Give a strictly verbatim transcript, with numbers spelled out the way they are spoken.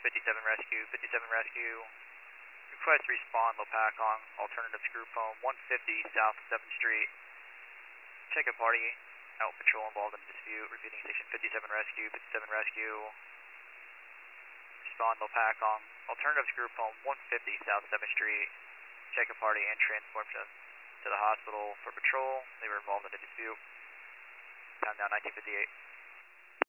fifty-seven rescue, fifty-seven rescue. Request respond Lopakong, alternatives group home, one fifty South seventh Street. Check a party, out patrol involved in dispute, repeating station fifty-seven rescue, fifty-seven rescue. Respond Lopakong, alternatives group home, one fifty South seventh Street. Check a party and transport them to the hospital for patrol. They were involved in a dispute. Time now nineteen fifty-eight.